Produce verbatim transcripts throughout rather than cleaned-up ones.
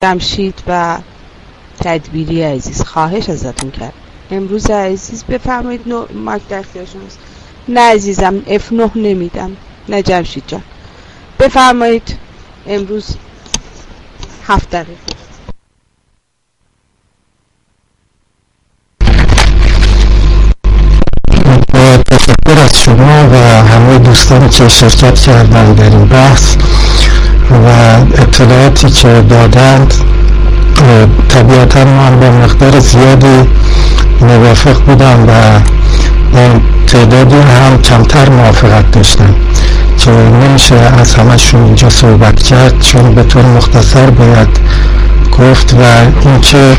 جمشید و تدبیری عزیز خواهش ازتون کرد. امروز عزیز بفرمایید نو مایک در اختیار شماست. نه عزیزم اف نه نمیدم. نه جمشید جان بفرمایید. امروز هفت دقیقه. تشکر از شما و همه دوستانی که شرکت کردن در این بحث و اطلاعاتی که دادند. طبیعتا من با مقدار زیادی موافق بودم و با تعدادی هم کمتر موافقت داشتم که نمیشه از همشون اینجا صحبت کرد چون به طور مختصر باید گفت. و اینکه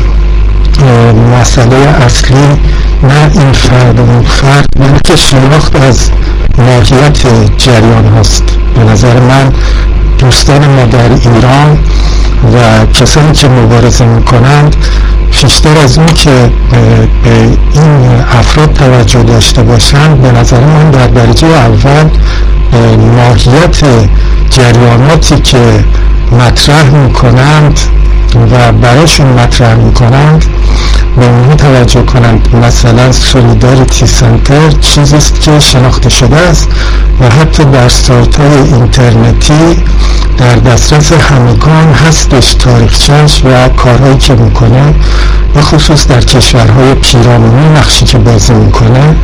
مسئله اصلی نه این فرد و اون فرد بلکه شناخت از ماهیت جریان هست. به نظر من دوستان ما در ایران و کسانی که مبارزه میکنند بیشتر از اون که به این افراد توجه داشته باشند، به نظر من در درجه اول ماهیت جریاناتی که مطرح میکنند و براشون مطرح میکنند به اونها توجه کنند. مثلا سولیداریتی سنتر چیزیست که شناخته شده است و حتی در سایت های اینترنتی در دسترس همگان هستش تاریخچه‌اش و کارهایی که میکنه و خصوص در کشورهای پیرامونی نقشی که بازی میکنه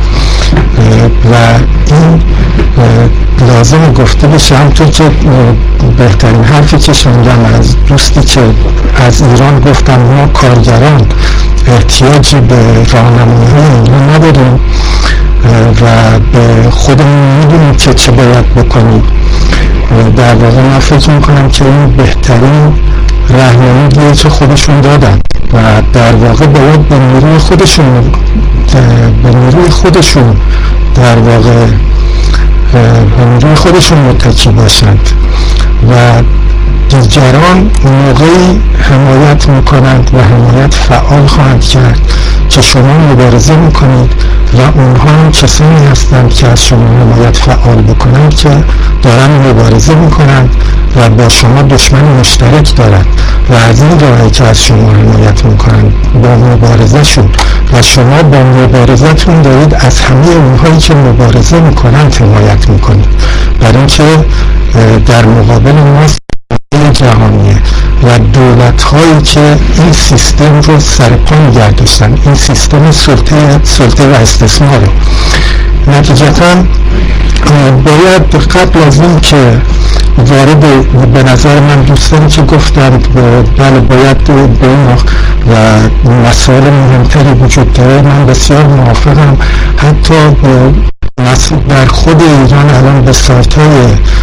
و این لازم گفته بشه. همطور که بهترین حرفی که شنیدم از دوستی که از ایران گفتم ما کارگران احتیاجی به راهنمایی اینها نداریم و به خودمون میدونیم که چه باید بکنیم. در واقع من فکر میکنم که این بهترین راهنماییه که خودشون دادن و در واقع باید به نیروی خودشون به نیروی خودشون در واقع به نیروی خودشون متکی باشند و دیگران موقعی حمایت میکنند و حمایت فعال خواهند کرد که شما مبارزه میکنید و اونها هم کسانی هستند که از شما حمایت فعال بکنند که دارن مبارزه میکنند و با شما دشمن مشترک دارند و از این راهی که از شما حمایت میکنند با مبارزه شون و شما با مبارزتون دارید از همه اونهایی که مبارزه میکنند حمایت میکنید. برای اینکه در مقابل ما جهانیه و دولت هایی که این سیستم رو سرپا نگه داشتن، این سیستم سلطه سلطه و استثماره. نتیجتا باید قبل از این که وارد به نظر من دوستانی که گفتند بله باید به این و مسائل مهمتری وجود داره، من بسیار موافقم. حتی در خود ایران الان به سایت های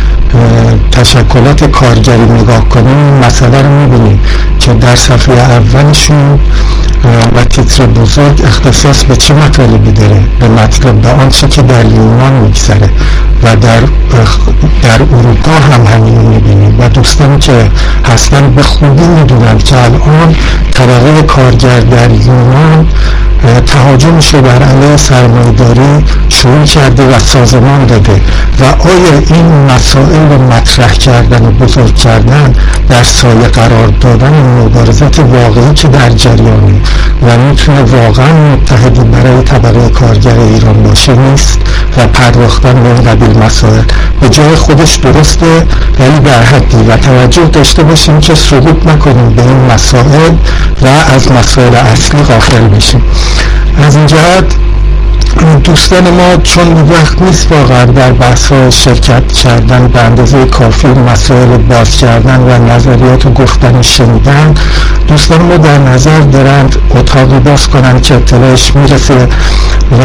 تشکلات کارگری نگاه کنیم مسئله رو میبینیم که در صفحه اولشون و تیتر بزرگ اختصاص به چه مطالبی داره؟ به مطلب به آنچه که در یونان میگذره و در در اروپا هم همین میبینیم و دوستانی که هستن به خوبی میدونن که الان طبقه کارگر در یونان تهاجمش رو بر علیه سرمایه‌داری شروع کرده و سازمان داده و آیا این مسائل رو مطرح کردن و بزرگ کردن در سایه قرار دادن مبارزات واقعی که در جریانه و میتونه واقعا متحدی برای طبقه کارگر ایران باشه نیست و پرداختن به این قبیل مسائل به جای خودش درسته ولی در حدی و توجه داشته باشیم که سقوط نکنیم به این مسائل و از مسائل اصلی غافل بشیم. از این جهت دوستان ما چون وقت نیست واقعا در بحث ها شرکت کردن به اندازه کافی مسائل باز کردن و نظریات و گفتن شنیدن، دوستان ما در نظر دارند اتاقی باز کنند که اطلاعش میرسه و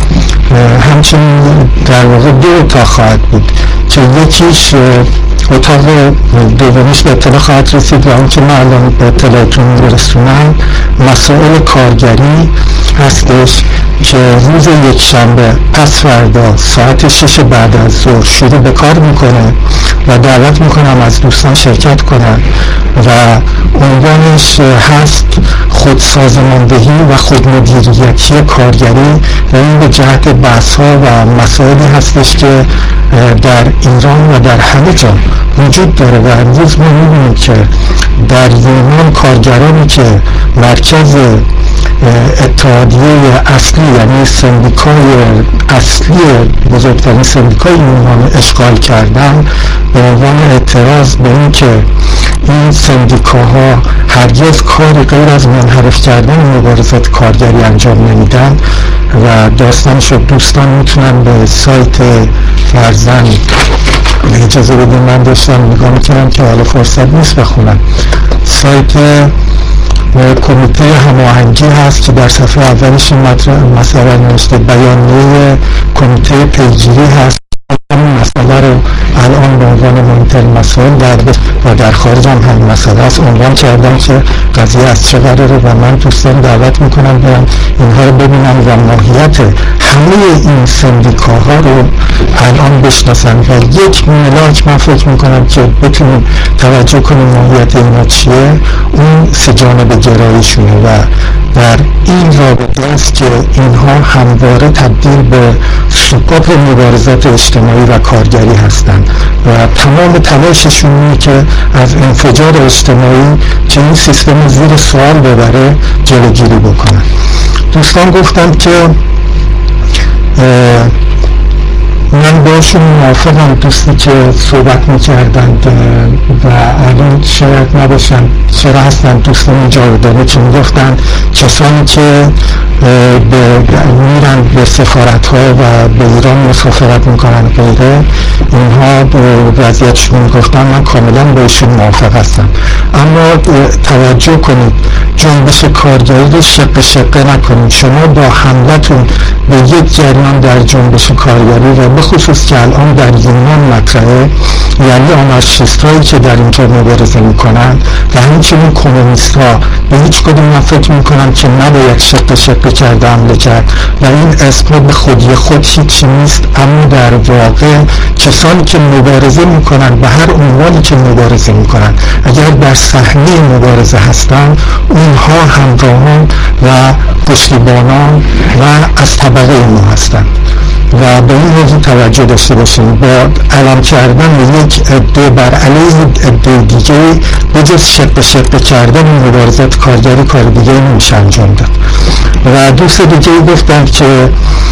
همچنین در واقع دو اتاق خواهد بود که یکیش اتاق دومیش به اطلاع خواهد رسید و اون که من الان به اطلاعتون میرسونم مسائل کارگری هستش که روز یک شنبه پس فردا ساعت شش بعد از ظهر شروع به کار میکنه و دعوت میکنم از دوستان شرکت کنن و عنوانش هست خود سازماندهی و خود مدیریتی کارگری و این به جهت بحث ها و مسائلی هستش که در ایران و در همه جا وجود داره و امروز ما می‌بینیم که در یونان کارگرانی که مرکز اتحادیه اصلی یعنی سندیکای اصلی بزرگترین سندیکای یونان اشغال کردن به عنوان اعتراض به این که این سندیکاها هرگز کاری غیر از منحرف کردن مبارزات کارگری انجام نمیدن و داستانش رو دوستان میتونن به سایت فرزند اجازه بدین من داشتم نگاه میکنم که حالا فرصت نیست بخونم. سایت کمیته هماهنگی هست که در صفحه اولش این مسئله نوشته بیانیه کمیته پیگیری هست. این مسئله رو الان به عنوان مهمترین مسائل در و در خارج هم همین مسئله است عنوان کردم که قضیه از چه قراره و من دوستان دعوت میکنم برم اینها رو ببینم و ماهیت همه این سندیکاها رو الان بشناسن و یک ملاک من فکر میکنم که بتونیم توجه کنیم ماهیت اینا چیه، اون سه جانب گراییشونه و در این رابطه است که اینها همواره تبدیل به سوپاپ مبارزات اجتماعی و کارگری هستند و تمام تلاششون اینه که از انفجار اجتماعی که این سیستم زیر سوال ببره جلوگیری بکنن. دوستان گفتم که من باشون موافقم، دوستی که صحبت میکردند و الان شاید نباشن چرا هستن دوستان این جاودانه که میگفتن کسانی که میرن به سفارت ها و به ایران مسافرت میکنن غیره اینها به وضعیتشون میگفتن، من کاملا باشون موافق هستم. اما توجه کنید جنبش کارگری رو شق شقه نکنید. شما با حملتون به یک جریان در جنبش کارگری و به خصوص که الان در یونان مطرحه، یعنی آنارشیست هایی که در اینجا مبارزه میکنن و همچنین کمونیست ها، به هیچ کدوم من فکر میکنم که نباید شق شقه کرده حمله کرد و این اسم به خودی خود هیچی نیست، اما در واقع کسانی که مبارزه میکنن به هر عنوانی که مبارزه میکنن اگر در صحنه مبارزه هستن اونها همراهان و پشتیبانان و از طبقه ما هستند و به این موضوع توجه داشته باشیم. با علم کردن یک عده بر علیه عده دیگه بجز شق شق کردن مبارزات کارگری کار دیگه نمیشه انجام داد. و دوست دیگه گفتن که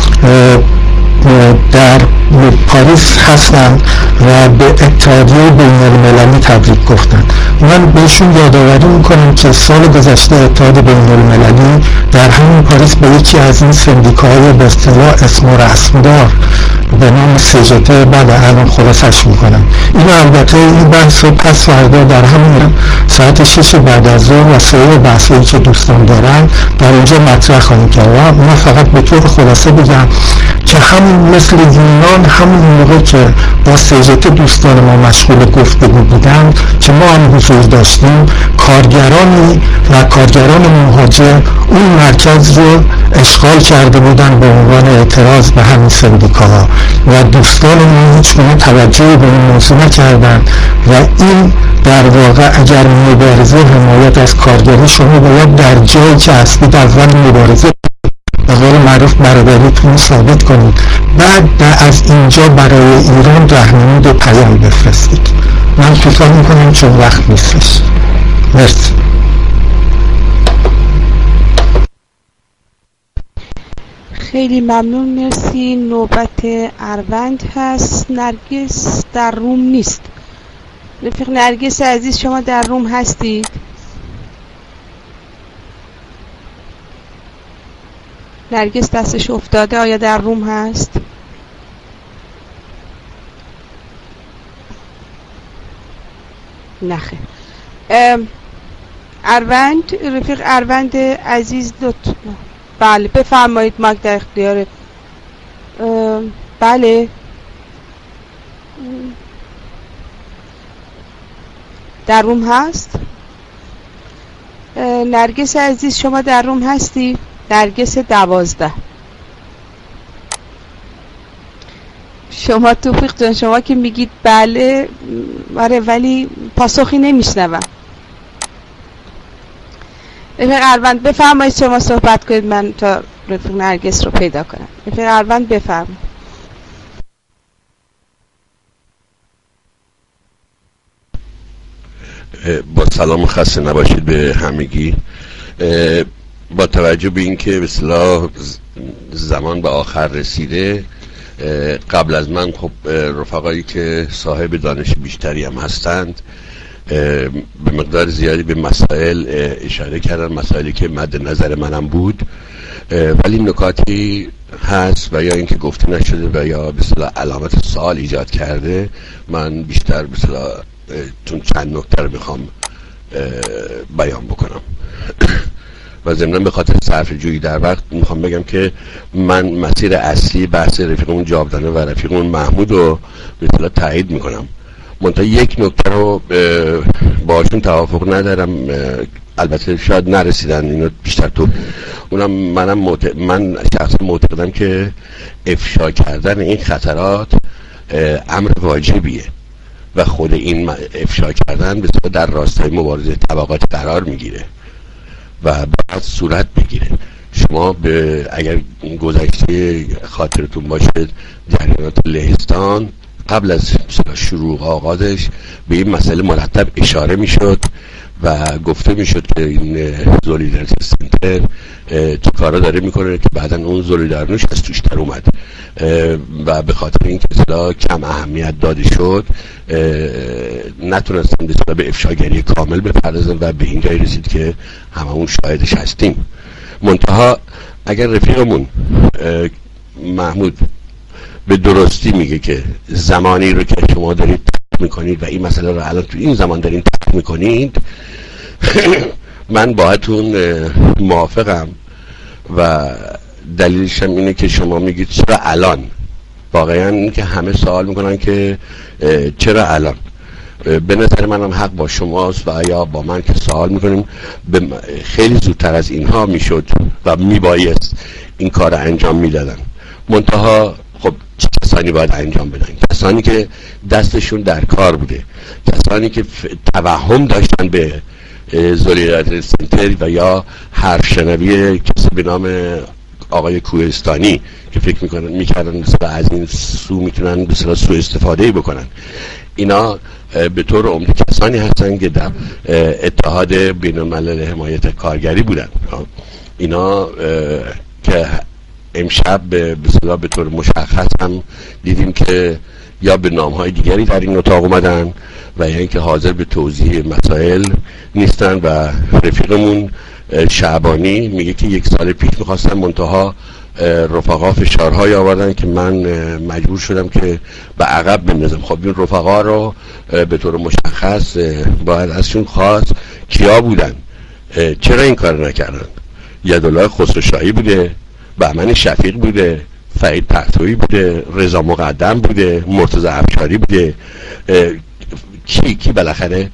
در پاریس هستن و به اتحادیه بین المللی تبریک گفتن. من بهشون یادآوری میکنم که سال گذشته اتحاد بین المللی در همین پاریس به یکی از این سندیکاهای به اصطلاح اسم و رسمدار به نام سیجته، بله الان خلاصش میکنم، این البته این بحث رو پس فردا در همین ساعت شش بعد از ظهر و سایر بحثایی که دوستان دارن در اینجا مطرح خواهیم کرد. من فقط به طور خلاصه بگم که همون مثل یونان همون موقع که با سیجته دوستان ما مشغول گفتگو بودن که ما هم حضور داشتیم، کارگرانی و کارگران مهاجر اون مرکز رو اشغال کرده بودن به عنوان اعتراض به همین سندیکاها و دوستان ما هیچ گونه توجه به این موضوع نکردن و این در واقع اگر مبارزه حمایت از کارگری شما باید در جایی که هستید اول مبارزه به قول معروف برادریتون ثابت کنید، بعد از اینجا برای ایران راهنمود و پیام بفرستید. من کوتاه میکنم چون وقت نیستش. مرسی. خیلی ممنون، مرسی. نوبت اروند هست. نرگس در روم نیست. رفیق نرگس عزیز شما در روم هستید؟ نرگس دستش افتاده، آیا در روم هست؟ نخیر. اروند، رفیق اروند عزیز لطفا. بله بفرمایید، مایک در اختیاره. بله در روم هست؟ نرگس عزیز شما در روم هستی؟ نرگس دوازده. شما توفیق جان شما که میگید بله، آره ولی پاسخی نمیشنوم. رفیق اروند بفرمایید شما صحبت کنید، من تا رفیق نرگس رو پیدا کنم. رفیق اروند بفرمایید. با سلام خسته نباشید به همگی. با توجه به اینکه به اصطلاح زمان به آخر رسیده، قبل از من خب رفقایی که صاحب دانش بیشتری هم هستند به مقدار زیادی به مسائل اشاره کردن، مسائلی که مد نظر منم بود، ولی نکاتی هست و یا اینکه گفته نشده و یا به اصطلاح علامت سوال ایجاد کرده. من بیشتر به اصطلاح چون چند نکته رو میخوام بیان بکنم و ضمناً به خاطر صرف جویی در وقت میخوام بگم که من مسیر اصلی بحث رفیقمون جاودانه و رفیقمون محمود رو به اصطلاح تایید میکنم. منتها یک نکته رو باشون توافق ندارم، البته شاید نرسیدن اینو بیشتر تو اونم منم معت... من شخصا معتقدم که افشا کردن این خطرات امر واجبیه و خود این افشا کردن به در راستای مبارزه طبقات قرار میگیره و باید صورت بگیره. شما به اگر گذشته خاطرتون باشه جریانات لهستان قبل از شروع آغازش به این مسئله مرتب اشاره میشد و گفته میشد که این زولیداریتی سنتر چه کارا داره میکنه که بعدا اون زولیدارنوش از توش در اومد و به خاطر این که اصلا کم اهمیت داده شد نتونستن به به افشاگری کامل بپردازن و به اینجای رسید که هممون شاهدش هستیم. منتها اگر رفیقمون محمود به درستی میگه که زمانی رو که شما دارید تحقیق میکنید و این مسئله رو الان تو این زمان دارید تحقیق میکنید من باهاتون موافقم و دلیلش هم اینه که شما میگید چرا الان. واقعا این که همه سوال میکنن که چرا الان. به نظر منم حق با شماست و یا با من که سوال میکنیم خیلی زودتر از اینها میشد و میبایست این کار انجام میدادن. منتها خب کسانی باید انجام بدن؟ کسانی که دستشون در کار بوده، کسانی که توهم داشتن به زولیداریتی سنتر و یا حرف شنوی کسی به نام آقای کوهستانی که فکر میکنن میکردن مثلا از این سو میتونن مثلا سو استفاده بکنن. اینا به طور عمده کسانی هستن که در اتحاد بین الملل حمایت کارگری بودن. اینا که امشب به بسیار به طور مشخص هم دیدیم که یا به نامهای دیگری در این اتاق اومدن و یا اینکه حاضر به توضیح مسائل نیستن و رفیقمون شعبانی میگه که یک سال پیش میخواستن منتها رفقا فشارهای آوردن که من مجبور شدم که به عقب بندازم. خب این رفقا رو به طور مشخص باید ازشون خواست کیا بودن، چرا این کار نکردن؟ یدالله خسروشاهی بوده، بهمن شفیق بوده، فرید پهلوی بوده، رضا مقدم بوده، مرتضی افشاری بوده. کی کی بالاخره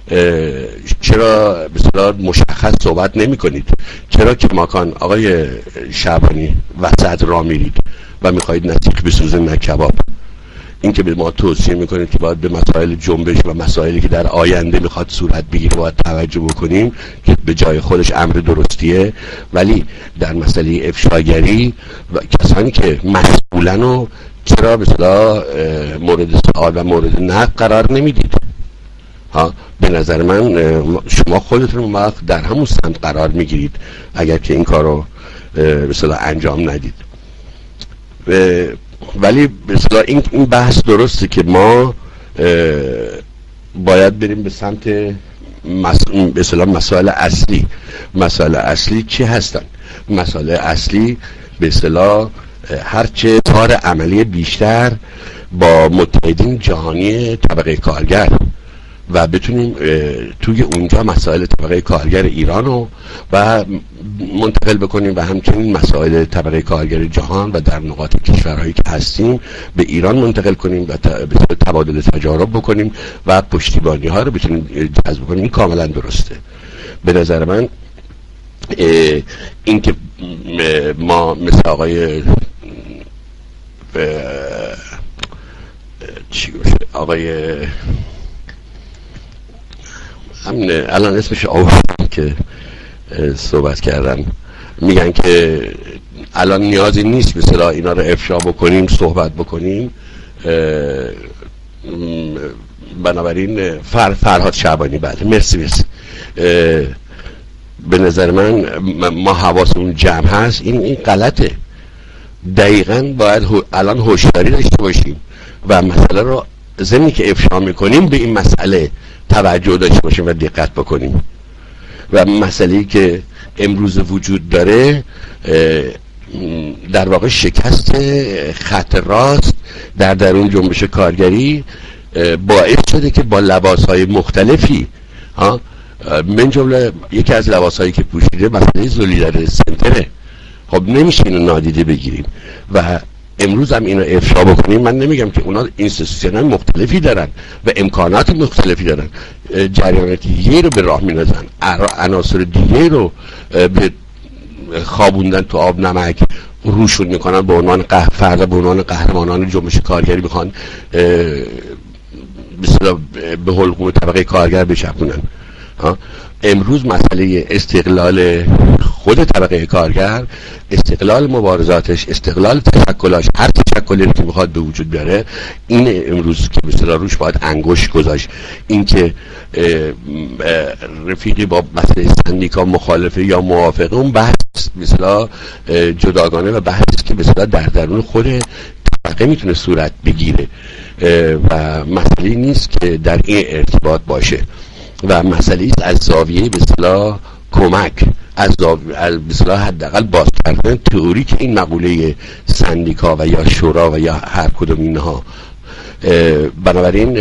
چرا به صورت مشخص صحبت نمی کنید؟ چرا که ماکان آقای شعبانی وسط را میرید و میخواهید نسیخ بسوزه نه کباب؟ این که به ما توصیه میکنید که باید به مسائل جنبش و مسائلی که در آینده میخواد صورت بگیره باید توجه بکنیم که به جای خودش امر درستیه، ولی در مسئله افشاگری و کسانی که مسئولن و چرا به اصطلاح مورد سوال و مورد نقد قرار نمیدید؟ ها به نظر من شما خودتون وقت در همون سمت قرار میگیرید اگر که این کارو به اصطلاح انجام ندید. ولی به اصطلاح این این بحث درسته که ما باید بریم به سمت مس... به اصطلاح مسائل اصلی. مسائل اصلی چی هستن؟ مسائل اصلی به اصطلاح هرچه کار عملی بیشتر با متحدین جهانی طبقه کارگر و بتونیم توی اونجا مسائل طبقه کارگر ایران رو و منتقل بکنیم و همچنین مسائل طبقه کارگر جهان و در نقاط کشورهایی که هستیم به ایران منتقل کنیم و تبادل تجارب بکنیم و پشتیبانی ها رو بتونیم جذب کنیم. این کاملا درسته. به نظر من این که ما مثل آقای چی آقای همین الان اسمش آوردم که صحبت کردن، میگن که الان نیازی نیست به اصطلاح اینا رو افشا بکنیم، صحبت بکنیم. بنابراین فر فرهاد شعبانی، بله مرسی مرسی. به نظر من ما حواسمون جمع هست، این این غلطه. دقیقاً باید الان هوشیاری داشته باشیم و مسئله رو ضمن که افشا میکنیم به این مسئله توجه داشته باشیم و دقت بکنیم. و مسئله‌ای که امروز وجود داره در واقع شکست خط راست در درون جنبش کارگری باعث شده که با لباس‌های مختلفی ها، من جمله یکی از لباس‌هایی که پوشیده مسئله زولیدار سنتره. خب نمیشه اینو نادیده بگیریم و امروز هم اینو افشا بکنیم. من نمیگم که اونا اینستیتوشن‌های مختلفی دارن و امکانات مختلفی دارن، جریانات دیگه رو به راه می‌اندازن، عناصر دیگه رو به خوابوندن تو آب نمک روشون میکنن، به عنوان قهر فردا به عنوان قهرمانان جنبش کارگری میخوان به حلقوم طبقه کارگر بچپونن. امروز مسئله استقلال خود طبقه کارگر، استقلال مبارزاتش، استقلال تشکلاش، هر تشکلی که میخواد به وجود بیاره، این امروز که به اصطلاح روش باید انگشت گذاشت. این که رفیقی با مسئله سندیکا مخالفه یا موافقه، اون بحث به اصطلاح جداگانه و بحثی که به اصطلاح در درون خود طبقه میتونه صورت بگیره و مسئله نیست که در این ارتباط باشه و مسئله است از زاویه به اصطلاح کمک، از زاویه به اصطلاح حداقل باز کردن تئوریک این مقوله سندیکا و یا شورا و یا هر کدوم اینها. بنابراین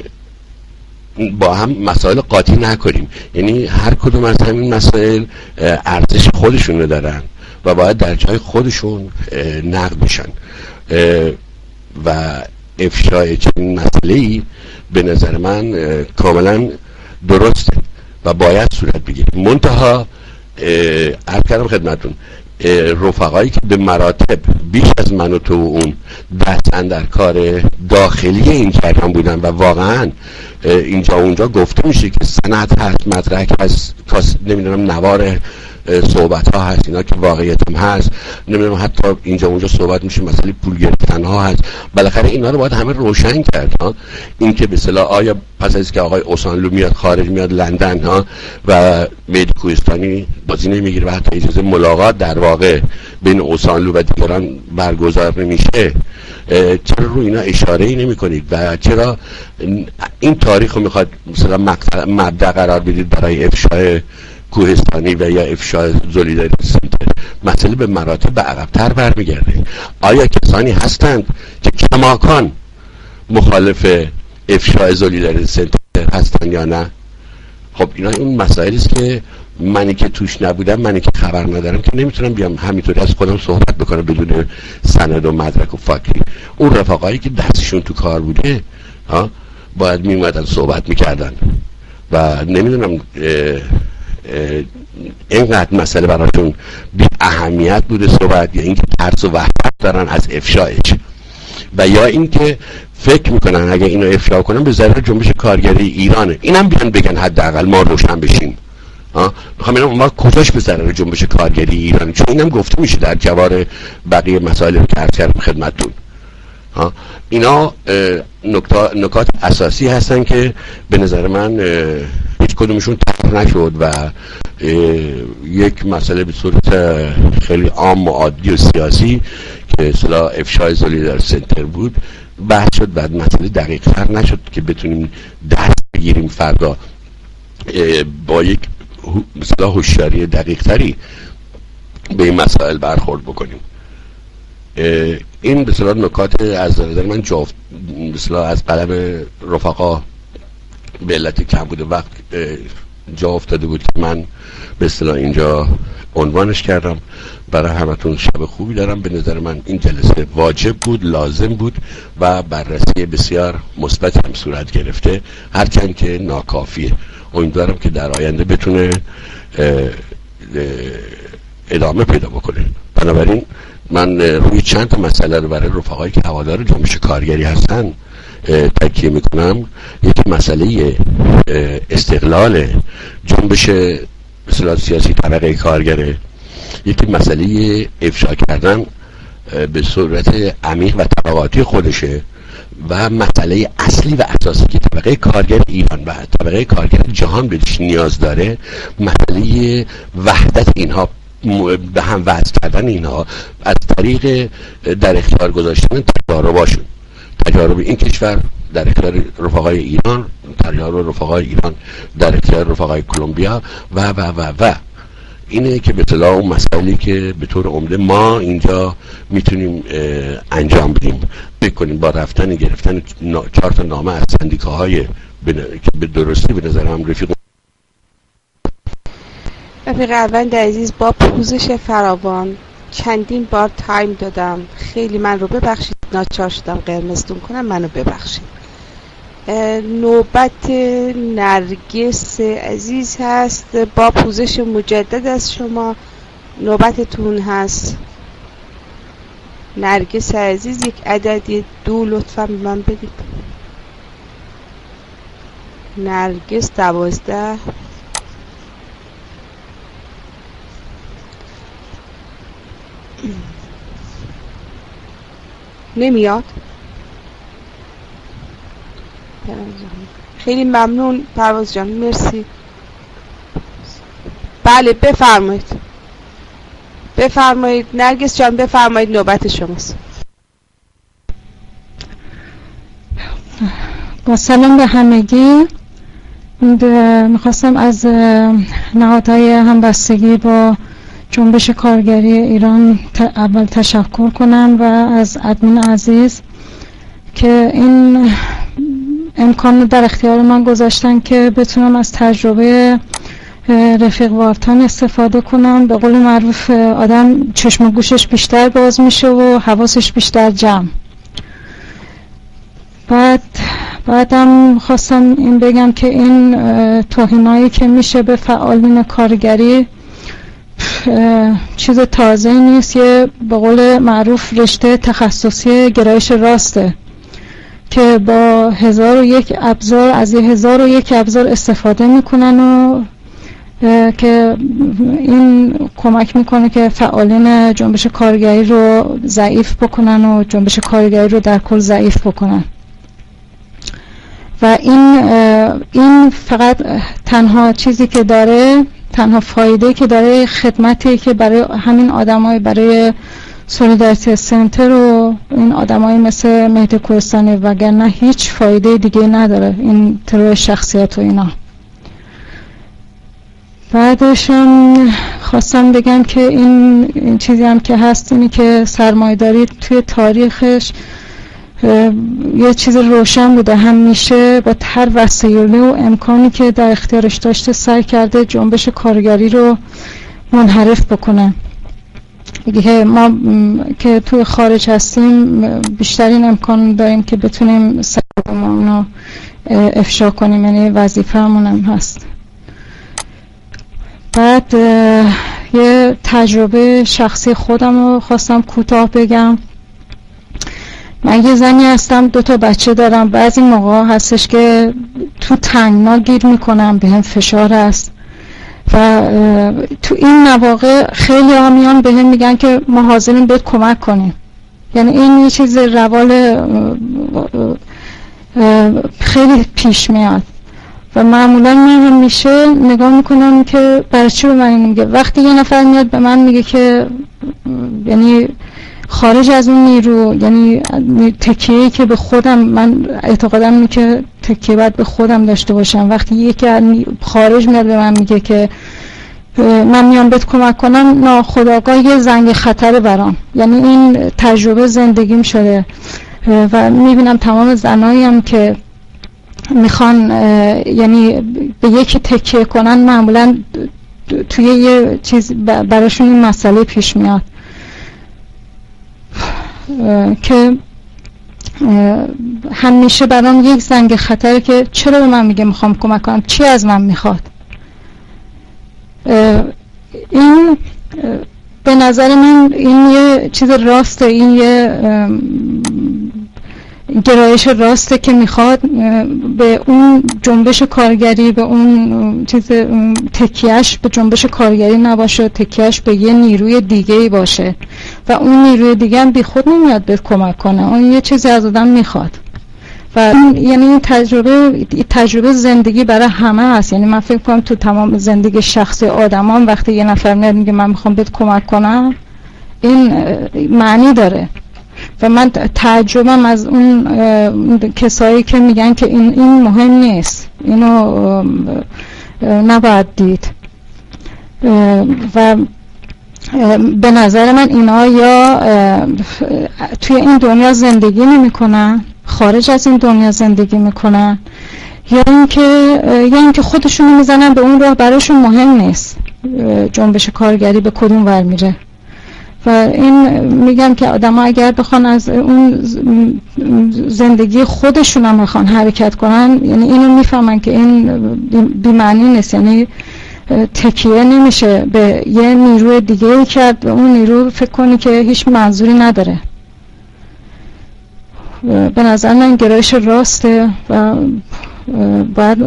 با هم مسائل قاطی نکنیم، یعنی هر کدوم از همین مسائل ارزش خودشون رو دارن و باید در جای خودشون نقد بشن و افشای چنین مسئله‌ای به نظر من کاملا درسته و باید صورت بگیره. منتها عرض کردم خدمتون رفقایی که به مراتب بیش از من و تو و اون دستن در کار داخلی این جریان بودن و واقعا اینجا اونجا گفته میشه که سند هست، مدرک هست، نمیدونم نوار صحبت ها هست، اینا که واقعیت هم هست، نمیدونم حتی اینجا اونجا صحبت میشه مسئله پول گرفتن ها هست. بالاخره اینا رو باید همه روشن کرد ها. این که به اصطلاح آیا پس از که آقای اوسانلو میاد خارج، میاد لندن ها و مهدی کوهستانی بازی نمیگیره و حتی اجازه ملاقات در واقع بین اوسانلو و دیگران برگزار نمیشه، چرا رو اینا اشاره ای نمی کنید و چرا این تاریخ رو میخواد مثلا مبدأ قرار بدید برای افشای کوهستانی و یا افشای زولیداری سنتر؟ مسئله به مراتب به عقب‌تر برمیگرده. آیا کسانی هستند که کماکان مخالف افشای زولیداری سنتر هستند یا نه؟ خب اینا اون مسائلی است که منی که توش نبودم، منی که خبر ندارم که نمیتونم بیام همینطوری از خودم صحبت بکنم بدون سند و مدرک و فاکتی. اون رفقایی که دستشون تو کار بوده ها باید میومدن صحبت میکردن و نمیدونم اینقدر مسئله براشون بی اهمیت بوده صحبت، یا اینکه ترس و وحشت دارن از افشایش و یا اینکه فکر میکنن اگه اینو افشا کنن به ضرر جنبش کارگری ایرانه. اینم بیان بگن حداقل ما روشن بشیم. ها میخوام ببینم ما کجاش به ضرر جنبش کارگری ایران، چون اینم گفته میشه در جوار بقیه مسائلی که عرض کردم خدمتتون. ها اینا نکات نکات اساسی هستن که به نظر من هیچ کدومشون طرح نشد و یک مسئله به صورت خیلی عام و عادی و سیاسی که اصطلاح افشای زولیدار سنتر بود بحث شد و مسئله دقیق تر نشد که بتونیم دست بگیریم فردا با یک مثلا هوشیاری دقیق تری به این مسائل برخورد بکنیم. این به اصطلاح نکات از نظر من جفت به اصطلاح از قلم رفقا به علت کم بوده وقت جا افتاده بود که من به اصطلاح اینجا عنوانش کردم. برای همتون شب خوبی دارم. به نظر من این جلسه واجب بود، لازم بود و بررسی بسیار مثبت هم صورت گرفته، هرچند که ناکافیه. امیدوارم که در آینده بتونه ادامه پیدا بکنه. بنابراین من روی چند تا مسئله رو برای رفقایی که هوادار جنبش کارگری هستن تاکید میکنم. یکی مسئله استقلال جنبش اصطلاح سیاسی طبقه کارگره، یکی مسئله افشا کردن به صورت عمیق و طبقاتی خودشه و مسئله اصلی و اساسی که طبقه کارگر ایران و طبقه کارگر جهان بهش نیاز داره مسئله وحدت اینها، به هم وصل کردن اینها از طریق در اختیار گذاشتن تجارباشون، تجارب این کشور در اختیار رفقای ایران، تجارب رفقای ایران در اختیار رفقای کلمبیا و و و و اینه که به اصطلاح اون مسائلی که به طور عمده ما اینجا میتونیم انجام بدیم. بکنیم با رفتن گرفتن چهار تا نامه از سندیکاهای که به درستی به نظرم رفیق رفیق اول عزیز با پوزش فراوان چندین بار تایم دادم، خیلی من رو ببخشید، ناچار شدم قرمزتون کنم، منو ببخشید. نوبت نرگس عزیز هست با پوزش مجدد از شما، نوبتتون هست. نرگس عزیز یک عددی دو لطفا به من بدید. نرگس دوازده. نمیاد. خیلی ممنون پرواز جان، مرسی. بله بفرمایید بفرمایید نرگس جان، بفرمایید نوبت شماست. با سلام به همگی. میخواستم از نهادهای همبستگی با جنبش کارگری ایران اول تشکر کنم و از ادمین عزیز که این امکان در اختیار من گذاشتن که بتونم از تجربه رفیق وارتان استفاده کنم. به قول معروف آدم چشم و گوشش بیشتر باز میشه و حواسش بیشتر جمع. بعد بعدم خواستم این بگم که این توهینایی که میشه به فعالین کارگری چیز تازه نیست، یه به قول معروف رشته تخصصی گرایش راسته که با هزار و یک ابزار از یه هزار و یک ابزار استفاده میکنن و که این کمک میکنه که فعالین جنبش کارگری رو ضعیف بکنن و جنبش کارگری رو در کل ضعیف بکنن. و این این فقط تنها چیزی که داره، تنها فایده که داره خدمتی که برای همین آدمای برای سولیداریتی سنتر و این آدمای مثل مهدی کوهستانی وگرنه هیچ فایده دیگه نداره این ترور شخصیت و اینا. بعدش خواستم بگم که این, این چیزی هم که هست اینی که سرمایه‌داری توی تاریخش یه چیز روشن بوده، همیشه با هر وسیله و امکانی که در اختیارش داشته سعی کرده جنبش کارگری رو منحرف بکنه. دیگه ما که توی خارج هستیم بیشترین امکان داریم که بتونیم سرمایه‌مون رو افشا کنیم، یعنی وظیفه همون هم هست. بعد یه تجربه شخصی خودم رو خواستم کوتاه بگم. من یه زنی هستم، دو تا بچه دارم. بعضی موقع هستش که تو تنگنا گیر میکنم، به هم فشار هست و تو این مواقع خیلی ها میان به هم میگن که ما حاضریم بهت کمک کنیم. یعنی این یه چیز روال خیلی پیش میاد و معمولا من همیشه نگاه میکنم که برای چی به من این میگه. وقتی یه نفر میاد به من میگه که یعنی خارج از اون نیرو، یعنی تکیه‌ای که به خودم، من اعتقادم اینه که تکیه باید به خودم داشته باشم. وقتی یکی خارج میاد به من میگه که من میام بهت کمک کنم، ناخودآگاه یه زنگ خطر برام. یعنی این تجربه زندگیم شده و میبینم تمام زنایی هم که میخوان یعنی به یکی تکیه کنن معمولا توی یه چیز براشون این مسئله پیش میاد که همیشه برام یک زنگ خطره که چرا به من میگه میخوام کمک کنم، چی از من میخواد. این به نظر من این یه چیز راسته، این یه گرایش راسته که میخواد به اون جنبش کارگری، به اون چیز تکیهش به جنبش کارگری نباشه، تکیهش به یه نیروی دیگه‌ای باشه و اون نیروی دیگه هم بی خود نمیاد به کمک کنه، اون یه چیزی از آدم میخواد. و یعنی تجربه تجربه زندگی برای همه هست. یعنی من فکر کنم تو تمام زندگی شخصی آدمان وقتی یه نفر میاد میگه من میخوام بهت کمک کنم، این معنی داره. و من تعجبم از اون کسایی که میگن که این این مهم نیست، اینو نباید دید. و به نظر من اینا یا توی این دنیا زندگی نمیکنن، خارج از این دنیا زندگی میکنن، یا اینکه یا اینکه خودشون میزنن به اون راه، براشون مهم نیست جنبش کارگری به کدوم ور میره. و این میگم که آدم‌ها اگر بخوان از اون زندگی خودشون هم بخوان حرکت کنن، یعنی اینو میفهمن که این بی‌معنی نیست، یعنی تکیه نمیشه به یه نیروی دیگه کرد و اون نیرو فکر کنی که هیچ منظوری نداره. به نظر من گرایش راسته و باید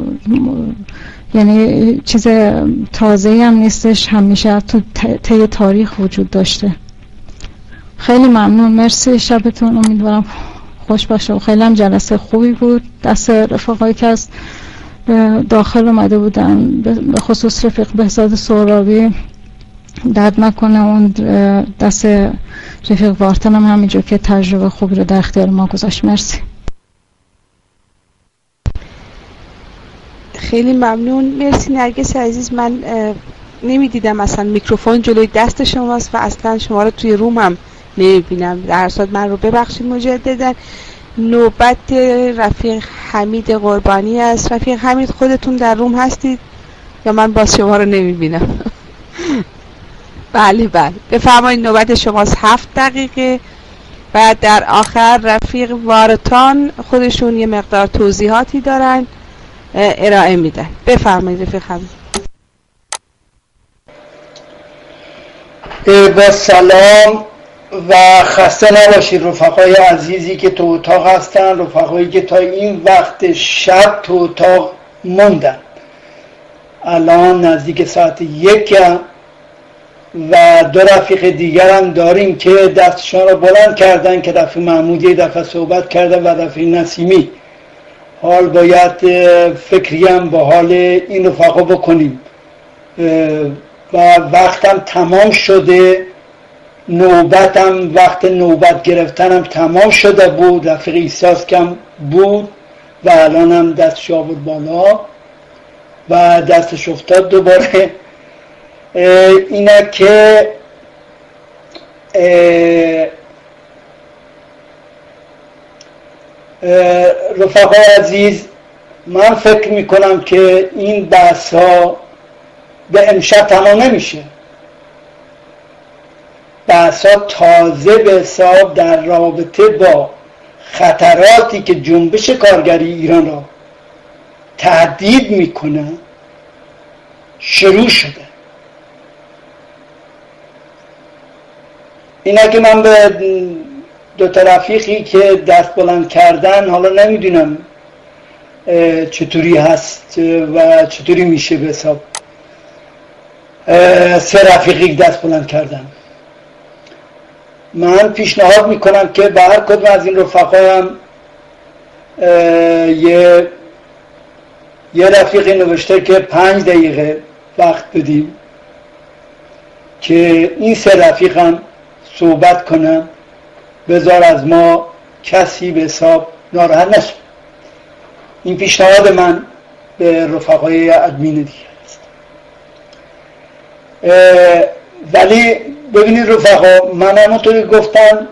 یعنی چیز تازه‌ای هم نیستش، همیشه تو طی تاریخ وجود داشته. خیلی ممنون، مرسی، شبتون امیدوارم خوش باشه و خیلی هم جلسه خوبی بود. دست رفقایی که از داخل اومده بودن به خصوص رفیق بهزاد سهرابی درد نکنه، اون دست رفیق وارتن هم همینجور که تجربه خوبی رو در اختیار ما گذاشت. مرسی. خیلی ممنون، مرسی نرگس عزیز. من نمیدیدم اصلا میکروفون جلوی دست شماست و اصلا شما رو توی روم هم نمیبینم. در صورت من رو ببخشید مجددا. نوبت رفیق حمید قربانی است. رفیق حمید خودتون در روم هستید یا من باز شما رو نمیبینم؟ بله بله بفرمایید، نوبت شماست، هفت دقیقه. و در آخر رفیق وارتان خودشون یه مقدار توضیحاتی دارن ارائه میدن. بفرمایید رفیق حمید. با سلام و خسته نباشید رفقای عزیزی که تو اتاق هستن، رفقایی که تا این وقت شب تو اتاق موندن. الان نزدیک ساعت یک و دو رفیق دیگر هم داریم که دستشان رو بلند کردن که رفیق محمود یه دفعه صحبت کردن و رفیق نسیمی. حال باید فکری هم با حال این رفقا بکنیم و وقتم تمام شده، نوبتم وقت نوبت گرفتنم تمام شده بود. رفیق ایساس کم بود و الان هم دستش آورد بالا و دستش افتاد دوباره. اینه که رفقای عزیز، من فکر میکنم که این بحث ها به امشب تمام نمیشه. بحث ها تازه به حساب در رابطه با خطراتی که جنبش کارگری ایران را تهدید میکنه شروع شده. اینا که من به دو تا رفیقی که دست بلند کردن، حالا نمیدونم چطوری هست و چطوری میشه به حساب سه رفیقی دست بلند کردن، من پیشنهاد میکنم که به هر کدوم از این رفقایم یه یه رفیقی نوشته که پنج دقیقه وقت بدیم که این سه رفیقم صحبت کنم، بذار از ما کسی به حساب ناراحت نشه. این پیشنهاد من به رفقای ادمین دیگه است. ولی ببینید رفقا، من همونطوری گفتم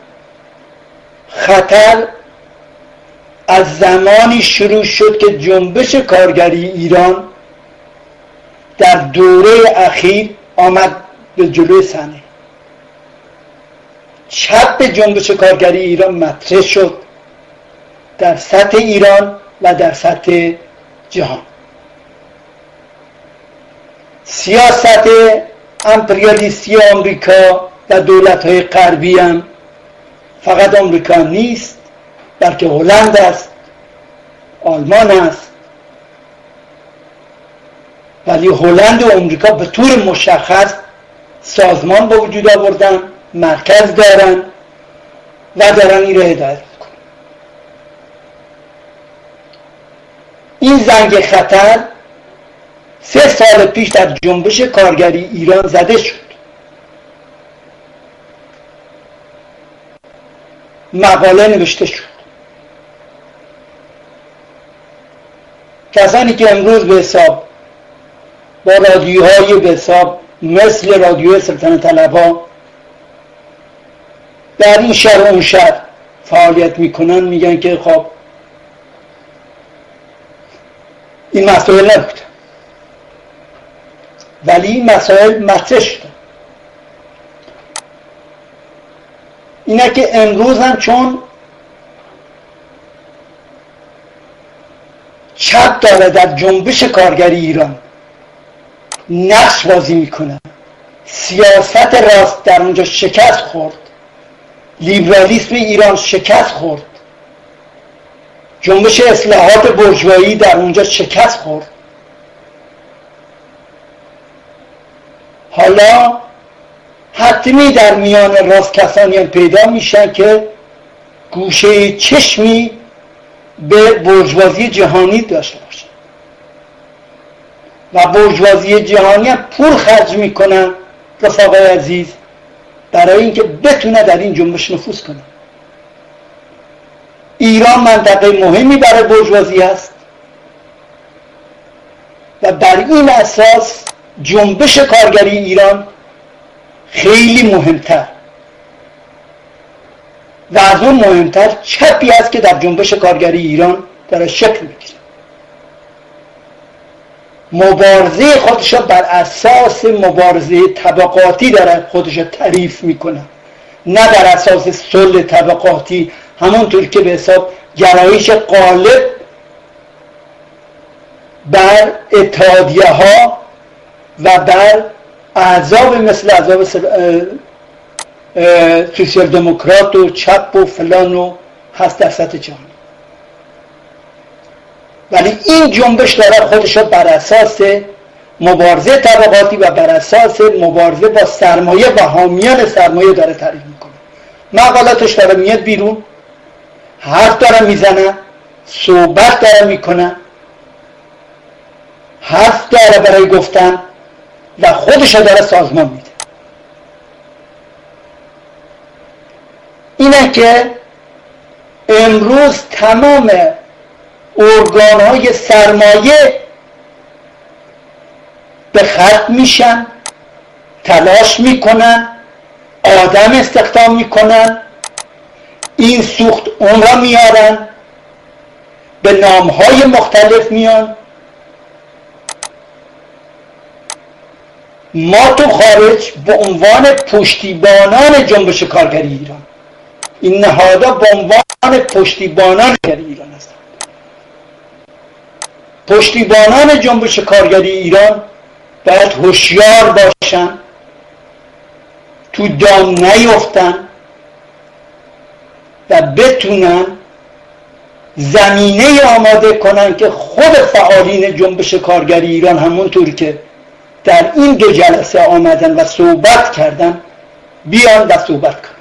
خطر از زمانی شروع شد که جنبش کارگری ایران در دوره اخیر آمد به جلوی صحنه. چپ جنبش کارگری ایران مطرح شد در سطح ایران و در سطح جهان. سیاست امپریالیستی آمریکا و دولت‌های غربی هم فقط آمریکا نیست، بلکه هلند است، آلمان است، ولی هلند و امریکا به طور مشخص سازمان به وجود آوردن، مرکز دارن و دارن این رو هدایت میکنن. این زنگ خطر سه سال پیش در جنبش کارگری ایران زده شد. مقاله نوشته شد. کسانی که امروز به حساب با رادیوهای به حساب مثل رادیو سلطنت طلبها در این شهر و اون شهر فعالیت میکنن میگن که خب این مسائل نبود، ولی این مسائل مطرح شدن. اینه که امروز هم چون چپ داره در جنبش کارگری ایران نقش بازی میکنه، سیاست راست در اونجا شکست خورد، لیبرالیسم ایران شکست خورد، جنبش اصلاحات بورژوایی در اونجا شکست خورد. حالا حتمی در میان راست کسانی هم پیدا میشن که گوشه چشمی به بورژوازی جهانی داشته باشن و بورژوازی جهانی هم پول خرج میکنن رفقای عزیز برای اینکه بتونه در این جنبش نفوذ کنه. ایران منطقه مهمی برای بورژوازی است و بر این اساس جنبش کارگری ایران خیلی مهمتر و از اون مهمتر چپی است که در جنبش کارگری ایران داره شکل میگیره. مبارزه خودش بر اساس مبارزه طبقاتی داره خودش تعریف میکنه، نه بر اساس صلح طبقاتی، همونطور که به حساب گرایش غالب بر اتحادیه ها و بر احزاب مثل احزاب سوسیال دموکرات و چپ و فلان و هست در سطح جهانی. ولی این جنبش داره خودش رو بر اساس مبارزه طبقاتی و بر اساس مبارزه با سرمایه و حامیان سرمایه داره تعریف میکنه. مقالاتش داره میاد بیرون، حرف داره میزنه، صحبت داره میکنه، حرف داره برای گفتن و خودش داره سازمان میده. اینه که امروز تمام ارگان‌های سرمایه به خط میشن، تلاش میکنن، آدم استخدام میکنن، این سوخت اون را میارن، به نامهای مختلف میان. ما تو خارج به عنوان پشتیبانان جنبش کارگری ایران، این نهادها به عنوان پشتیبانان کارگری ایران هستند. پشتیبانان جنبش کارگری ایران باید هوشیار باشن، تو دام نیفتن و بتونن زمینه آماده کنن که خود فعالین جنبش کارگری ایران همونطور که در این دو جلسه آمدن و صحبت کردن بیان و صحبت کنن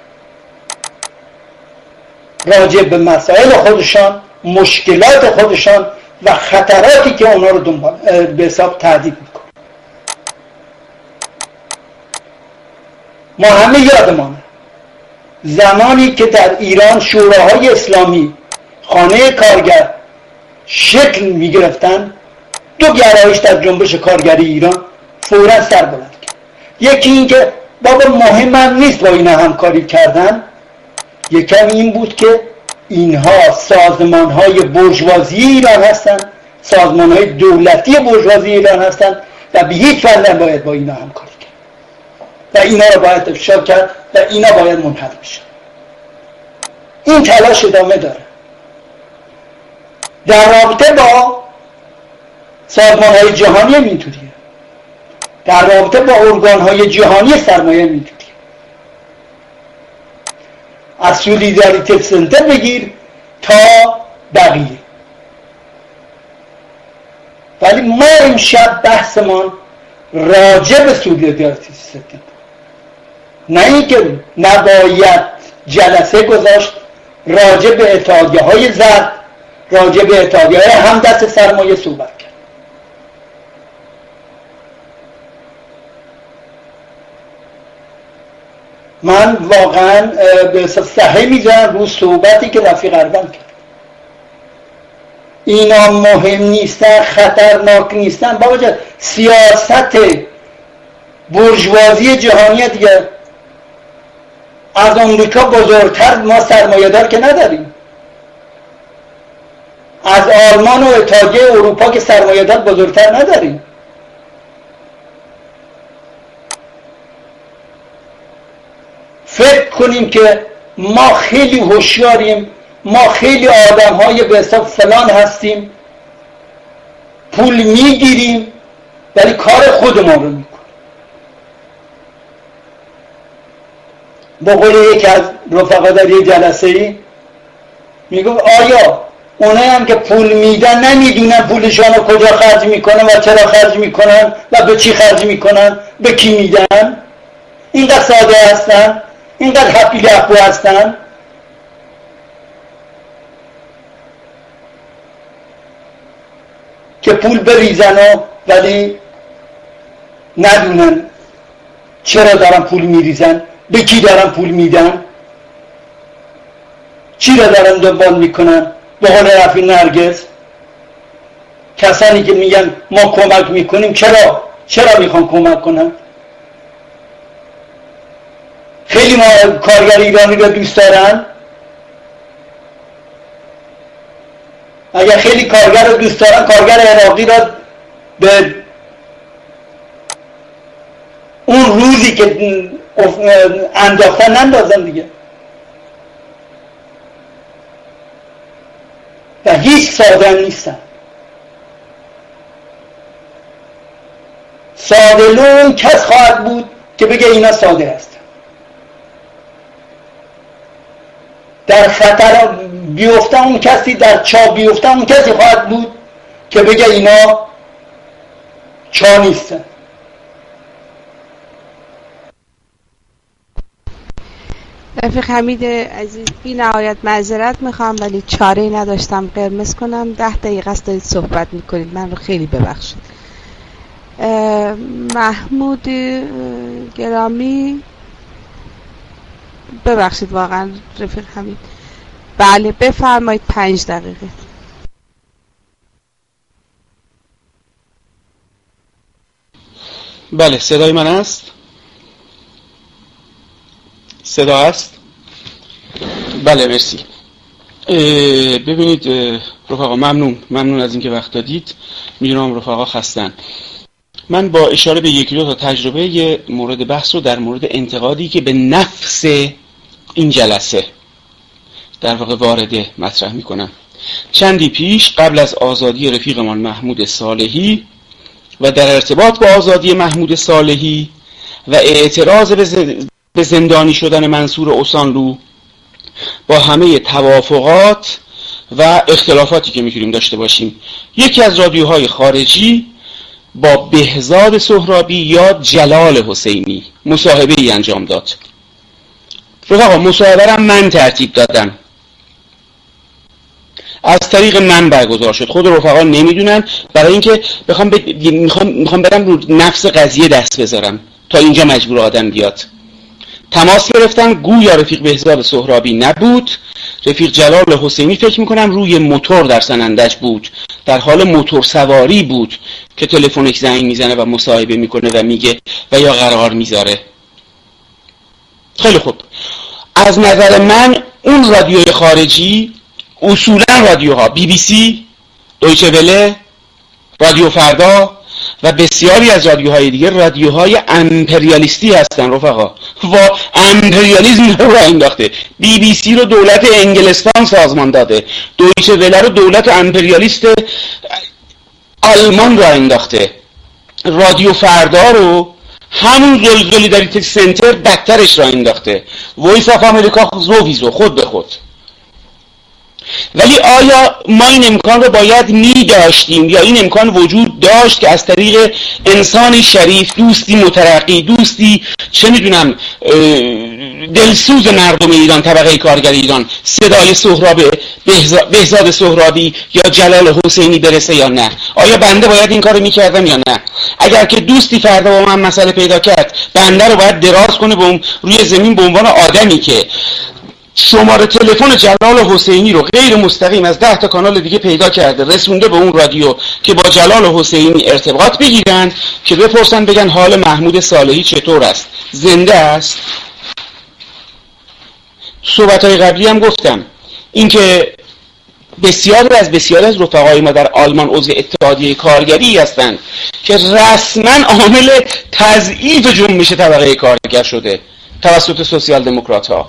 راجع به مسائل خودشان، مشکلات خودشان و خطراتی که اونا رو دنبال به حساب تهدید میکنه. ما همه یادمانه زمانی که در ایران شوراهای اسلامی خانه کارگر شکل میگرفتن، دو گرایش در جنبش کارگری ایران فوراً سر بلند کرد. یکی این که بابا مهمم نیست با اینا همکاری کردن، یکم این بود که اینها سازمانهای بورژوازی ایران هستند، سازمانهای دولتی بورژوازی ایران هستند و به هیچ وجه نباید با اینا همکاری کرد و اینا رو باید افشا کرد و اینا باید منحل بشن. این تلاش ادامه داره. در رابطه با سازمانهای جهانی هم اینطوریه، در رابطه با ارگانهای جهانی سرمایه اینطوریه. از سولیداریته سنتر بگیر تا بقیه. ولی ما امشب بحثمان راجع به سولیداریتی سیستم، نه اینکه نباید جلسه گذاشت راجع به اتحادیه های زرد، راجع به اتحادیه های همدست سرمایه صحبت کرد. من واقعا به صحیح میذارم رو صحبتی که رفیق اردم کرد. اینا مهم نیستن، خطرناک نیستن. بابا جان سیاست بورژوازی جهانی دیگه، از آمریکا بزرگتر ما سرمایه‌دار که نداریم، از آلمان و اتحادیه اروپا که سرمایه‌دار بزرگتر نداریم. فکر کنیم که ما خیلی هوشیاریم، ما خیلی آدم‌های به حساب فلان هستیم، پول میگیریم ولی کار خودمون رو میکنیم. با قول یکی از رفقا در یه جلسه‌ای میگفت آیا اونایی هم که پول میدن نمیدونن پولشان رو کجا خرج میکنن و چرا خرج میکنن و به چی خرج میکنن، به کی میدن؟ اینقدر ساده هستن، اینقدر حقی لحبو هستن. که پول بریزن و ولی ندونن چرا دارن پول میریزن، به کی دارن پول میدن، چی را دارن دنبال میکنن. به قول رفیق نرگس، کسانی که میگن ما کمک میکنیم چرا چرا میخوان کمک کنن؟ خیلی ما کارگر ایرانی را دوست دارن. اگر خیلی کارگر رو دوست دارن، کارگر عراقی را به اون روزی که انداختن نندازن دیگه. و هیچ ساده هم نیستن. ساده لون کس خواهد بود که بگه اینا ساده هستن. در خطر بیفتن اون کسی، در چاه بیفتن اون کسی خواهد بود که بگه اینا چاه نیستن. رفیق حمید عزیز، بی نهایت معذرت میخوام ولی چاره نداشتم قرمز کنم. ده دقیقه است دارید صحبت میکنید، من رو خیلی ببخشید. محمود گرامی ببخشید واقعا رفیق حمید. بله بفرمایید، پنج دقیقه. بله صدای من است؟ صدا است؟ بله مرسی. ببینید رفقا، ممنون ممنون از اینکه وقت دادید. میدونم رفقا خستن. من با اشاره به یکی دو تا تجربه یه مورد بحث رو در مورد انتقادی که به نفس این جلسه در واقع وارده مطرح میکنم. چندی پیش قبل از آزادی رفیقمان محمود صالحی و در ارتباط با آزادی محمود صالحی و اعتراض به زندانی شدن منصور اوسانلو، با همه توافقات و اختلافاتی که میتونیم داشته باشیم، یکی از رادیوهای خارجی با بهزاد سهرابی یا جلال حسینی مصاحبه ای انجام داد. رفقا مصاحبه را من ترتیب دادم، از طریق من برگزار شد. خود رفقا نمیدونن، برای اینکه بخوام ب... میخوام میخوام برم رو نفس قضیه دست بذارم تا اینجا مجبور آدم بیاد. تماس گرفتن، گویا رفیق بهزاد سهرابی نبود، رفیق جلال حسینی فکر میکنم روی موتور در سنندج بود، در حال موتور سواری بود که تلفنش زنگ میزنه و مصاحبه میکنه و میگه و یا قرار میذاره. خیلی خوب. از نظر من اون رادیوی خارجی، اصولا رادیوها بی بی سی، دویچه وله، رادیو فردا و بسیاری از رادیوهای دیگه رادیوهای امپریالیستی هستن رفقا. و امپریالیسم رو راه انداخته. بی بی سی رو دولت انگلستان سازمان داده، دویچه وله رو دولت امپریالیست آلمان راه انداخته، رادیو فردا رو همون سولیداریتی سنتر بدترش راه انداخته، وایس آف امریکا زوویزو خود به خود. ولی آیا ما این امکان رو باید می داشتیم یا این امکان وجود داشت که از طریق انسان شریف، دوستی مترقی، دوستی چه میدونم دلسوز مردم ایران، طبقه کارگر ایران، صدای سهراب بهزاد سهرابی یا جلال حسینی برسه یا نه؟ آیا بنده باید این کار رو میکردم یا نه؟ اگر که دوستی فردا با من مسئله پیدا کرد، بنده رو باید دراز کنه به روی زمین به عنوان آدمی که شماره تلفن جلال حسینی رو غیر مستقیم از ده تا کانال دیگه پیدا کرده، رسونده به اون رادیو که با جلال حسینی ارتباط بگیرن که بپرسن بگن حال محمود صالحی چطور است، زنده است؟ صحبت‌های قبلی هم گفتم اینکه بسیاری از بسیاری از رفقای ما در آلمان عضو اتحادیه کارگری هستند که رسما عامل تضعیف جنبش طبقه کارگر شده توسط سوسیال دموکرات‌ها.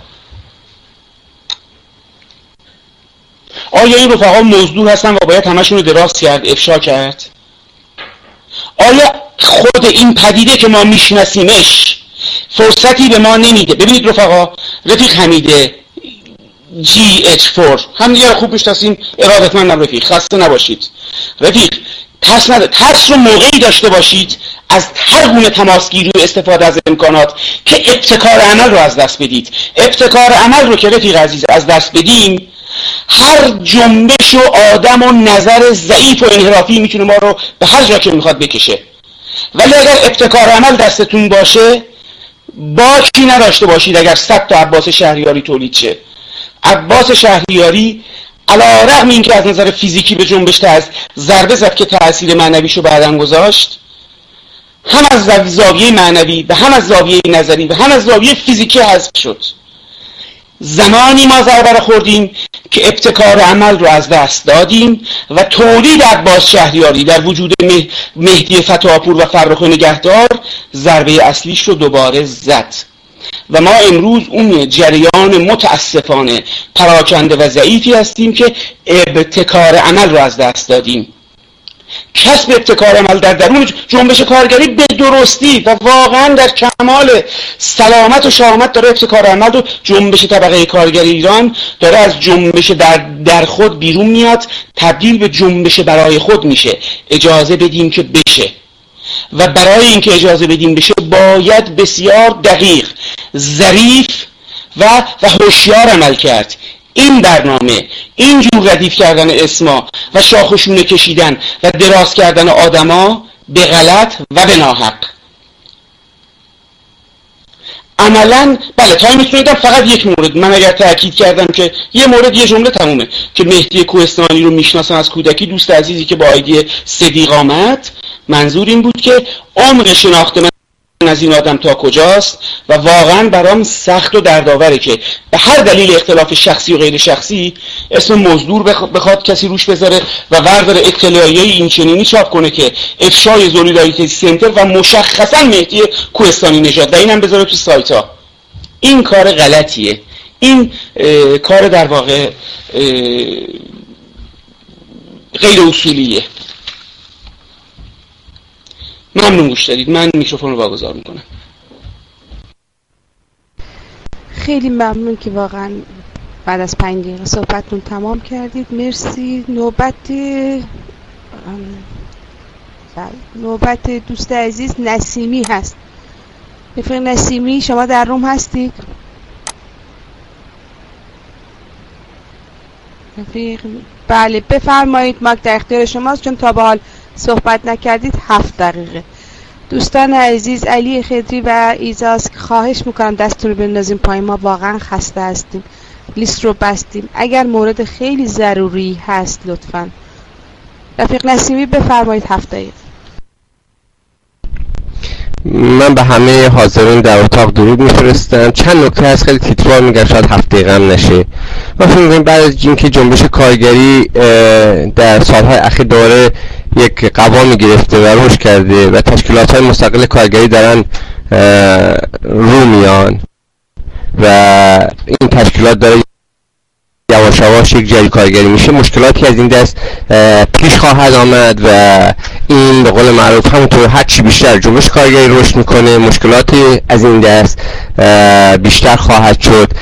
آیا این رفقا مزدور هستن و باید همشون رو دراز کرد، افشا کرد؟ آیا خود این پدیده که ما میشناسیمش فرصتی به ما نمیده؟ ببینید رفقا، رفیق حمیده جی اچ فور هم دیگه خوب میشناسیم، ارادتمندم رفیق، خسته نباشید. رفیق ترس نده، ترس رو موقعی داشته باشید از هر گونه تماسگیری و استفاده از امکانات که ابتکار عمل رو از دست بدید. ابتکار عمل رو که رفیق عزیز از دست بدیم، هر جنبش و آدم و نظر ضعیف و انحرافی میتونه ما رو به هر جا که میخواد بکشه. ولی اگر ابتکار عمل دستتون باشه، باکی نداشته باشید اگر صد تا عباس شهریاری تولید شه. عباس شهریاری علی رغم این که از نظر فیزیکی به جنبش از ضربه زد که تأثیر معنویشو بعداً گذاشت، هم از زاویه معنوی و هم از زاویه نظری و هم از زاویه فیزیکی حذف شد. زمانی ما ضربه خوردیم که ابتکار عمل رو از دست دادیم و تولید عباس شهریاری در وجود مهدی فتاپور و فرخ نگهدار ضربه اصلیش رو دوباره زد و ما امروز اون جریان متاسفانه پراکنده و ضعیفی هستیم که ابتکار عمل رو از دست دادیم. کسب ابتکار عمل در درون جنبش کارگری به درستی و واقعا در کمال سلامت و شامت داره ابتکار عمل و جنبش طبقه کارگری ایران داره از جنبش در, در خود بیرون میاد، تبدیل به جنبش برای خود میشه. اجازه بدیم که بشه و برای اینکه اجازه بدیم بشه باید بسیار دقیق، ظریف و و هوشیار عمل کرد. این برنامه، این جور ردیف کردن اسما و شاخ و شونه کشیدن و دراز کردن آدما به غلط و به ناحق عملا بله تایمتون میدم. فقط یک مورد من اگر تاکید کردم که یه مورد یه جمله تمومه که مهدی کوهستانی رو میشناسم از کودکی، دوست عزیزی که با آیدی صدیق آمد، منظور این بود که عمق شناخت من از این آدم تا کجاست و واقعا برام سخت و دردآوره که به هر دلیل اختلاف شخصی و غیر شخصی اسم مزدور بخواد کسی روش بذاره و وردار اطلاعیه این چنینی چاپ کنه که افشای زولیداریتی سنتر و مشخصا مهدی کوهستانی نژاد و اینم بذاره تو سایت ها. این کار غلطیه، این کار در واقع غیر اصولیه. ممنون گوش دادید. من میکروفون رو واگذار میکنم. خیلی ممنون که واقعا بعد از پنج دقیقه صحبتتون تمام کردید. مرسی. نوبت نوبت دوست عزیز نسیمی هست. رفیق نسیمی شما در روم هستید؟ رفیق بله بفرمایید، مایک در اختیار شماست چون تا به حال صحبت نکردید. هفت دقیقه. دوستان عزیز علی خدری و ایزاس خواهش میکنم دستتون رو بندازیم پایین، ما واقعا خسته هستیم، لیست رو بستیم. اگر مورد خیلی ضروری هست لطفا. رفیق نسیمی بفرمایید. هفت دقیقه. من به همه حاضرین در اتاق درود میفرستم. چند نکته هست خیلی تیتروار میگن، شاید هفت دقیقه هم نشه. ما فکر می‌کنیم بعد از اینکه جنبش کارگری در سالهای اخیر دوره یک قوامی گرفته و رشد کرده و تشکیلات‌های مستقل کارگری دارن رو میان و این تشکیلات داره یواش یواش یک جری کارگری میشه، مشکلاتی از این دست پیش خواهد آمد و این به قول معروف همونطور هر چی بیشتر جنبش کارگری رشد میکنه مشکلاتی از این دست بیشتر خواهد شد.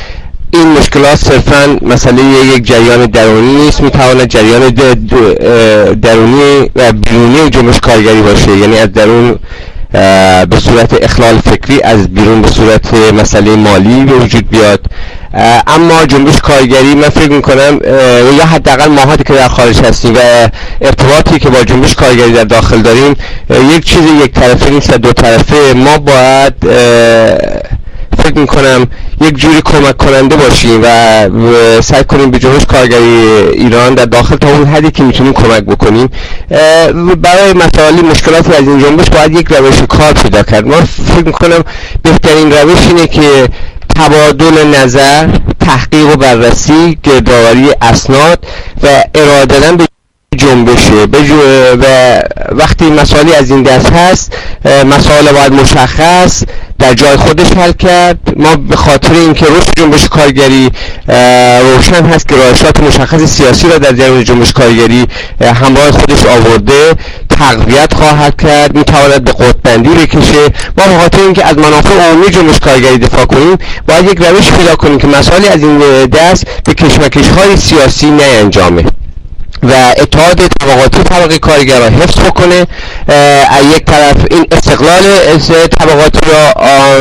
این مشکلات صرفا مسئله یک جریان درونی نیست، میتواند جریان درونی و بیرونی جنبش کارگری باشه، یعنی از درون به صورت اخلال فکری، از بیرون به صورت مسئله مالی به وجود بیاد. اما جنبش کارگری من فکر میکنم یا حداقل ماها که در خارج هستیم و ارتباطی که با جنبش کارگری در داخل داریم یک چیز یک طرفه نیست، دو طرفه. ما باید فکر میکنم یک جوری کمک کننده باشیم و سعی کنیم به جنبش کارگری ایران در داخل تا اون حدی که میتونیم کمک بکنیم. برای مسائل مشکلاتی از این جنبش باید یک روش کار پیدا کرد. ما فکر میکنم بهترین روش اینه که تبادل نظر، تحقیق و بررسی، گردآوری اسناد و ارائه دادن به جنبشه و وقتی مسائلی از این دست هست، مسائل باید مشخص در جای خودش حل کرد. ما به خاطر اینکه رشد جنبش کارگری روشن هست که راهشات مشخص سیاسی را در جریان جنبش کارگری همراه خودش آورده، تقویت خواهد کرد، میتواند به قطب‌بندی بکشه. ما به خاطر اینکه از منافع عمومی جنبش کارگری دفاع کنیم باید یک روش پیدا کنیم که مسائلی از این دست به کشمکش‌های سیاسی نینجامه و اتحاد طبقاتی طبقه کارگر را حفظ بکنه. از یک طرف این استقلال طبقاتی را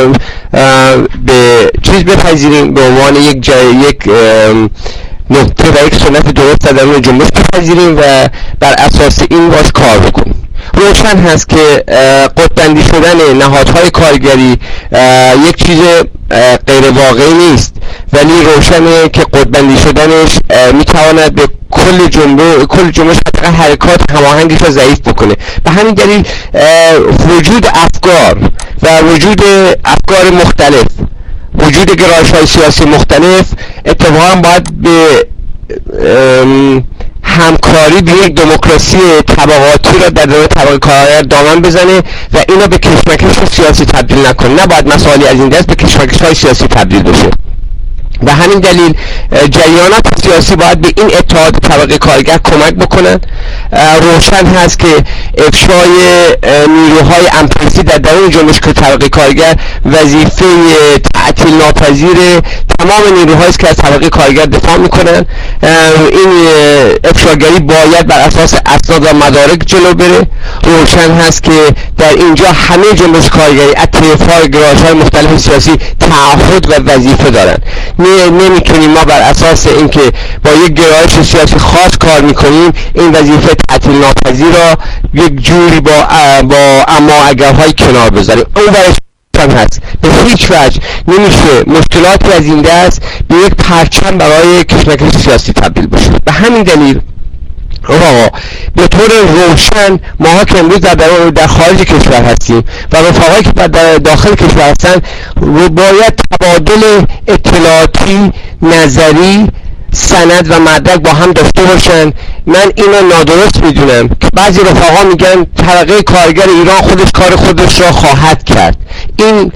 به چیز بپذیریم، به عنوان یک جای یک نقطه و یک سنت درست در درون جنبش بپذیریم و بر اساس این باش کار بکنیم. روشن هست که قطب‌بندی شدن نهادهای کارگری یک چیز غیر واقعی نیست، ولی روشنه که قطب‌بندی شدنش میتواند به کل جنبه کل جنبش حرکات هماهنگش را ضعیف بکنه. به همین دلیل وجود افکار و وجود افکار مختلف، وجود گرایش‌های سیاسی مختلف اتفاقا باید به همکاری به یک دموکراسی طبقاتی را در درون طبقه کارگر دامن بزنه و اینا به کشمکش سیاسی تبدیل نکنه. نباید مسائلی از این دست به کشمکش‌های سیاسی تبدیل بشه. و همین دلیل جریانات سیاسی باید به این اتحاد طبقه کارگر کمک بکنند. روشن هست که افشای نیروهای امپریسی در درون جنبش طبقه کارگر وظیفه تعطیل ناپذیر تمام نیروهایی است که از طبقه کارگر دفاع میکنن. این افشاگری باید بر اساس اسناد و مدارک جلو بره. روشن هست که در اینجا همه جنبش کارگری از طیف‌های گرایش‌های مختلف سیاسی تعهد و وظیفه دارن. نمیتونیم ما بر اساس اینکه با یک گرایش سیاسی خاص کار میکنیم این وظیفه تعطیل ناپذیر را یک جوری با با اما اگرهای کنار بذاریم. اون برش هم هست. به هیچ وجه نمیشه مشکلاتی از این دست به یک پرچم برای کشمکش سیاسی تبدیل بشه. به همین دلیل آقا به طور روشن ماها که امروز در, در خارج کشور هستیم و رفقایی که در داخل کشور هستن باید تبادل اطلاعاتی، نظری، سند و مدرک با هم داشته باشن. من اینو نادرست میدونم که بعضی رفقا میگن طبقه کارگر ایران خودش کار خودش را خواهد کرد. این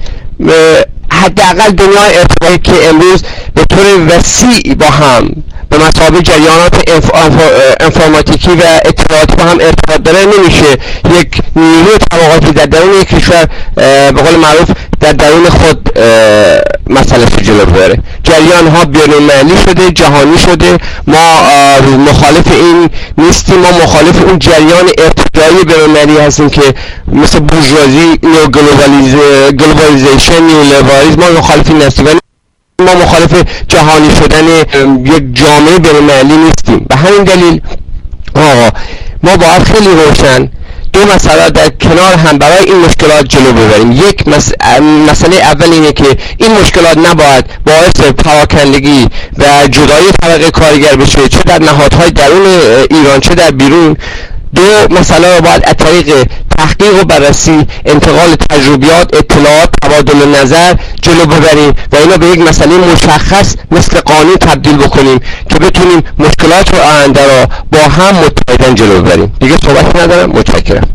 حداقل دنیای ارتباطی که امروز به طور وسیع با هم به مثابه جریانات انفرماتیکی و اطلاعاتی با هم ارتباط داره، نمیشه یک نیروی طبقاتی در درون یک کشور به قول معروف در درون خود مسئله رو جلو ببره. جریان ها بین‌المللی شده، جهانی شده. ما مخالف این نیستیم، ما مخالف اون جریان ارتجاعی بین‌المللی هستیم که مثل بورژوازی، نیو گلوبالیزیشن، نیو لیبرالیسم، ما مخالف این هستیم. ما مخالف جهانی شدن یک جامعه بین‌المللی نیستیم. به همین دلیل آقا ما باید خیلی روشن دو مسئله در کنار هم برای این مشکلات جلو ببریم. یک مسئله اول اینه که این مشکلات نباید باعث پراکندگی و جدایی طبقه کارگر بشه، چه در نهادهای درون ایران چه در بیرون. دو مسئله رو باید از طریق تحقیق و بررسی، انتقال تجربیات، اطلاعات، تبادل نظر جلو ببریم و اینا به یک مسئله مشخص مثل قانون تبدیل بکنیم که بتونیم مشکلات رو آینده را با هم متحدن جلو ببریم. دیگه صحبتی ندارم. متشکرم.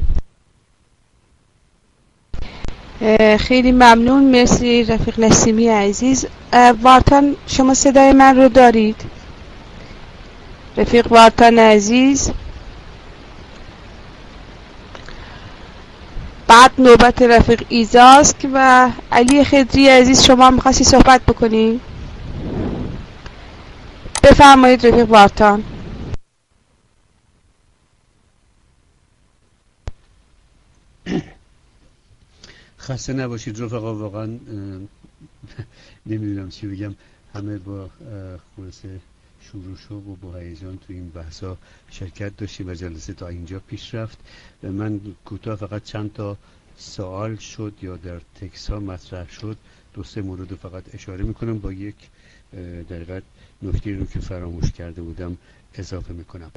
خیلی ممنون. مرسی رفیق نسیمی عزیز. وارتان شما صدای من رو دارید؟ رفیق وارتان عزیز. بعد نوبت رفیق ایزاست و علی خضری عزیز شما می‌خواستی صحبت بکنی؟ بفرمایید رفیق بارتان. خسته نباشید رفقا، واقعا نمیدونم چی بگم، همه با خلاصه شروع و با هیجان تو این بحثا شرکت داشتیم و جلسه تا اینجا پیش رفت. من کوتاه فقط چند تا سوال شد یا در تکس ها مطرح شد دو سه مورد فقط اشاره میکنم، با یک در حقیقت نکته رو که فراموش کرده بودم اضافه میکنم.